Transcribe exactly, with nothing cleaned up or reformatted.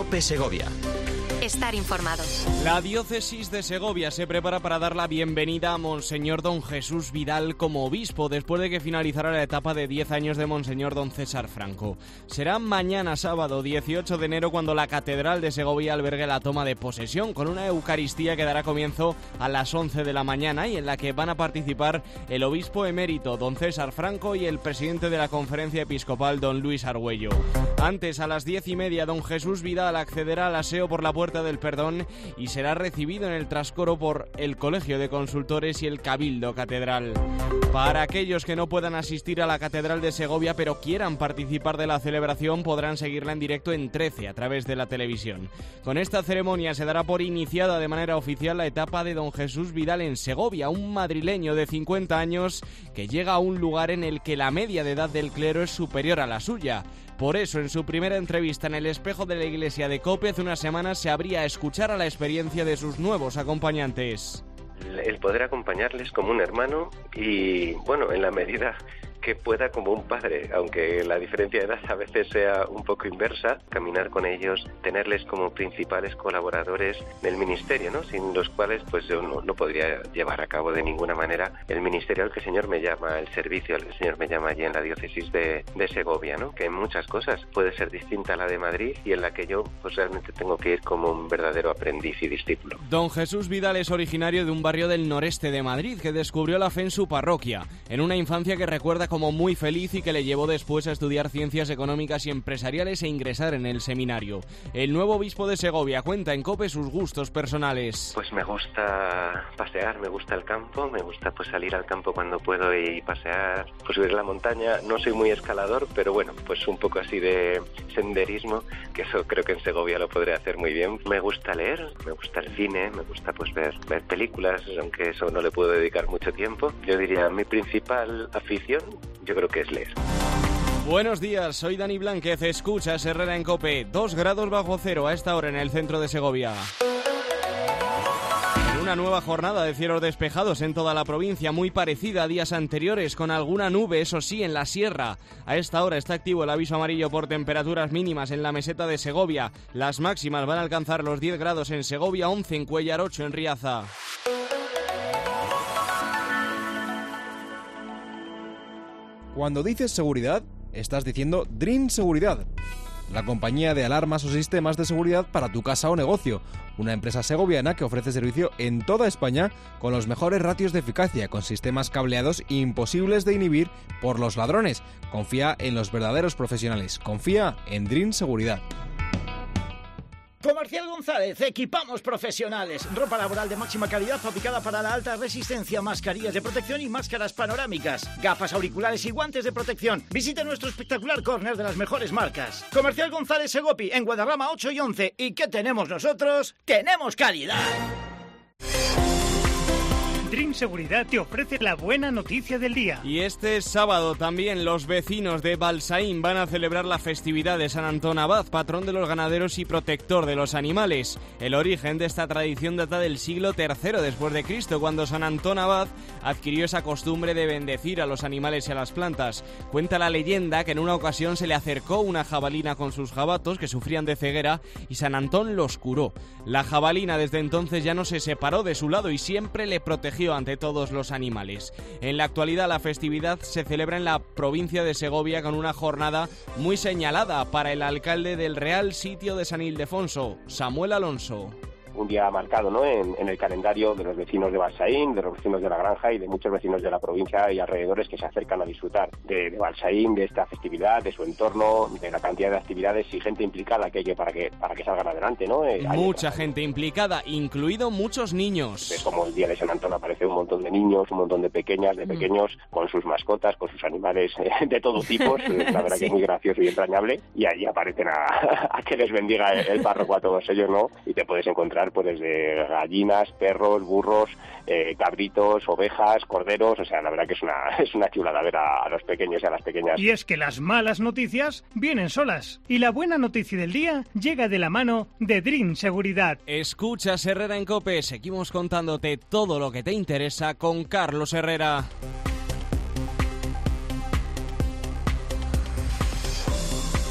COPE Segovia. Estar informado. La diócesis de Segovia se prepara para dar la bienvenida a Monseñor Don Jesús Vidal como obispo, después de que finalizara la etapa de diez años de Monseñor Don César Franco. Será mañana sábado dieciocho de enero cuando la Catedral de Segovia albergue la toma de posesión, con una Eucaristía que dará comienzo a las once de la mañana y en la que van a participar el obispo emérito Don César Franco y el presidente de la Conferencia Episcopal Don Luis Argüello. Antes, a las diez y media, Don Jesús Vidal accederá al aseo por la Puerta del Perdón y será recibido en el trascoro por el Colegio de Consultores y el Cabildo Catedral. Para aquellos que no puedan asistir a la Catedral de Segovia pero quieran participar de la celebración, podrán seguirla en directo en trece a través de la televisión. Con esta ceremonia se dará por iniciada de manera oficial la etapa de Don Jesús Vidal en Segovia, un madrileño de cincuenta años que llega a un lugar en el que la media de edad del clero es superior a la suya. Por eso, en su primera entrevista en el espejo de la iglesia de COPE hace unas semanas, se abría a escuchar a la experiencia de sus nuevos acompañantes. El poder acompañarles como un hermano y, bueno, en la medida que pueda como un padre, aunque la diferencia de edad a veces sea un poco inversa, caminar con ellos, tenerles como principales colaboradores del ministerio, ¿no? Sin los cuales pues yo no, no podría llevar a cabo de ninguna manera el ministerio al que el Señor me llama, el servicio al que el Señor me llama allí en la diócesis de, de Segovia, ¿no? Que en muchas cosas puede ser distinta a la de Madrid y en la que yo pues realmente tengo que ir como un verdadero aprendiz y discípulo. Don Jesús Vidal es originario de un barrio del noreste de Madrid que descubrió la fe en su parroquia, en una infancia que recuerda como muy feliz y que le llevó después a estudiar ciencias económicas y empresariales e ingresar en el seminario. El nuevo obispo de Segovia cuenta en COPE sus gustos personales. Pues me gusta pasear, me gusta el campo, me gusta pues salir al campo cuando puedo y pasear, pues subir la montaña. No soy muy escalador, pero bueno, pues un poco así de senderismo, que eso creo que en Segovia lo podré hacer muy bien. Me gusta leer, me gusta el cine, me gusta pues ver, ver películas, aunque eso no le puedo dedicar mucho tiempo. Yo diría mi principal afición, yo creo que es leer. Buenos días, soy Dani Blánquez, escuchas Herrera en COPE. Dos grados bajo cero a esta hora en el centro de Segovia. Una nueva jornada de cielos despejados en toda la provincia, muy parecida a días anteriores, con alguna nube, eso sí, en la sierra. A esta hora está activo el aviso amarillo por temperaturas mínimas en la meseta de Segovia. Las máximas van a alcanzar los diez grados en Segovia, once en Cuéllar, ocho en Riaza. Cuando dices seguridad, estás diciendo Dream Seguridad, la compañía de alarmas o sistemas de seguridad para tu casa o negocio. Una empresa segoviana que ofrece servicio en toda España con los mejores ratios de eficacia, con sistemas cableados imposibles de inhibir por los ladrones. Confía en los verdaderos profesionales. Confía en Dream Seguridad. Comercial González, equipamos profesionales. Ropa laboral de máxima calidad fabricada para la alta resistencia, mascarillas de protección y máscaras panorámicas, gafas auriculares y guantes de protección. Visita nuestro espectacular córner de las mejores marcas. Comercial González Segopi, en Guadarrama ocho y once. ¿Y qué tenemos nosotros? ¡Tenemos calidad! Dream Seguridad te ofrece la buena noticia del día. Y este sábado también los vecinos de Balsaín van a celebrar la festividad de San Antón Abad, patrón de los ganaderos y protector de los animales. El origen de esta tradición data del siglo tercero después de Cristo, cuando San Antón Abad adquirió esa costumbre de bendecir a los animales y a las plantas. Cuenta la leyenda que en una ocasión se le acercó una jabalina con sus jabatos que sufrían de ceguera y San Antón los curó. La jabalina desde entonces ya no se separó de su lado y siempre le protegió ante todos los animales. En la actualidad la festividad se celebra en la provincia de Segovia con una jornada muy señalada para el alcalde del Real Sitio de San Ildefonso, Samuel Alonso. Un día marcado, ¿no?, en, en el calendario de los vecinos de Balsaín, de los vecinos de la granja y de muchos vecinos de la provincia y alrededores que se acercan a disfrutar de, de Balsaín, de esta festividad, de su entorno, de la cantidad de actividades y gente implicada que hay que para que para que salgan adelante, ¿no? Eh, Mucha gente implicada, incluido muchos niños. Es como el día de San Antón aparece un montón de niños, un montón de pequeñas, de pequeños, mm. con sus mascotas, con sus animales eh, de todo tipo, la verdad sí. que es muy gracioso y entrañable, y allí aparecen a, a que les bendiga el, el párroco a todos ellos, ¿no? Y te puedes encontrar pues desde gallinas, perros, burros, eh, cabritos, ovejas, corderos, o sea, la verdad que es una, es una chulada ver a, a los pequeños y a las pequeñas. Y es que las malas noticias vienen solas, y la buena noticia del día llega de la mano de Dream Seguridad. Escuchas Herrera en COPE, seguimos contándote todo lo que te interesa con Carlos Herrera.